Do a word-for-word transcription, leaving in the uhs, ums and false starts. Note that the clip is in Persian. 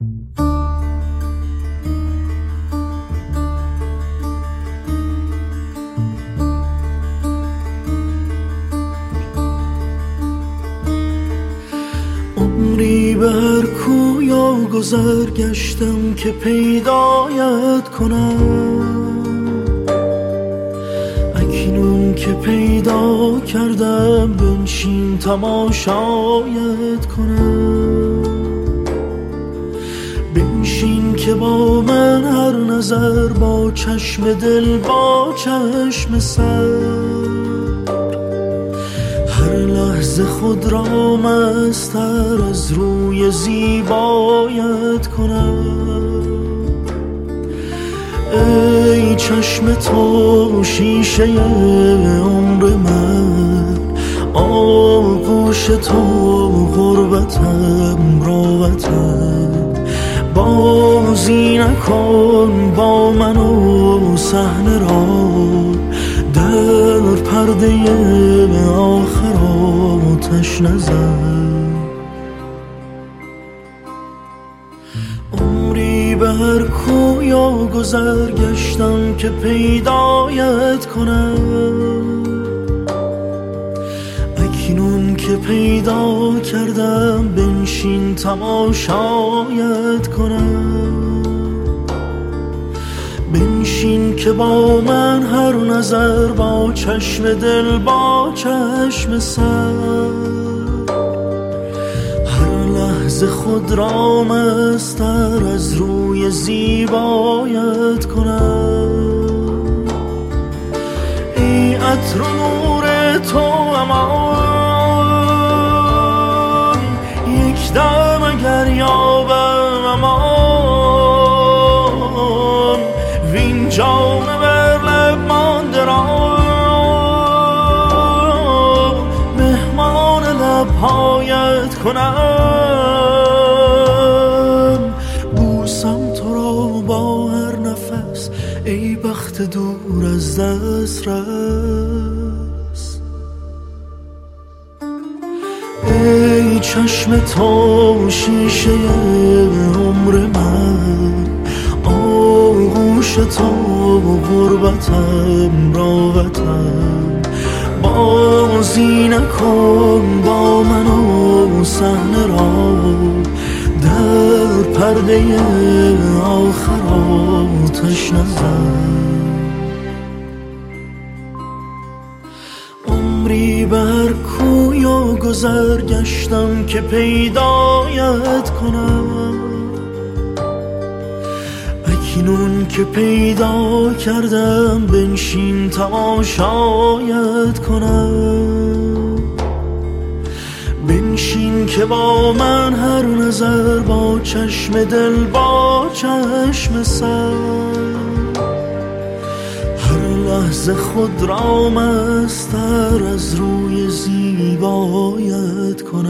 عمری بر کویا گذر گشتم که پیدایت کنم، اکنون که پیدا کردم بنشین تماشایت کنم. بنشین که با من هر نظر، با چشم دل با چشم سر، هر لحظه خود را مستر از روی زیبایت کنم. ای چشم تو شیشه عمر من، آغوش تو غربتم راوتم. بازی نکن با من و صحنه را، در پرده آخر آتش نزن. عمری بر کویا گذر گشتم که پیدایت کنم، اکنون که پیدا کردم بنشین تماشایت کنم. بنشین که با من هر نظر، با چشم دل با چشم سر، هر لحظه خود را مستر از روی زیبایت کنم. ای عطر و نور تو امان، یک دم اگر یابم امان، وین جام بر لب مانده را مهمان لبهایت کنم. بوسم تو را با هر نفس، ای بخت دور از دست رس. ای چشم تو شیشه عمر من، آغوش تو غربتم راوتم. بازی نکن با من و صحنه را، در پرده آخر آتش نزن. عمری بر کویا گذر گشتم که پیدایت کنم، اکنون که پیدا کردم بنشین تماشایت کنم. بنشین که با من هر نظر، با چشم دل با چشم سر، هر لحظه خود را مستر از روی زیبایت کنم.